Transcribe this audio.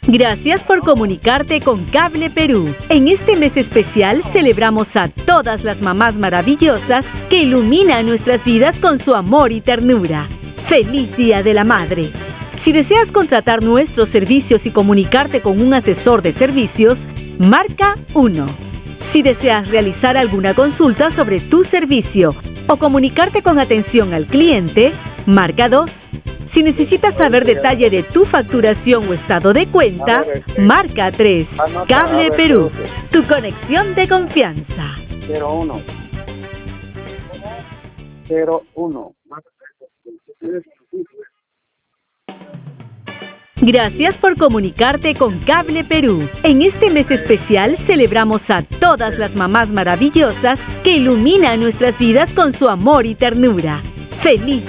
Gracias por comunicarte con Cable Perú. En este mes especial celebramos a todas las mamás maravillosas que iluminan nuestras vidas con su amor y ternura. ¡Feliz Día de la Madre! Si deseas contratar nuestros servicios y comunicarte con un asesor de servicios, marca 1. Si deseas realizar alguna consulta sobre tu servicio o comunicarte con atención al cliente, marca 2. Si necesitas saber detalle de tu facturación o estado de cuenta, marca 3. Cable Perú, tu conexión de confianza. 01. Gracias por comunicarte con Cable Perú. En este mes especial celebramos a todas las mamás maravillosas que iluminan nuestras vidas con su amor y ternura. ¡Feliz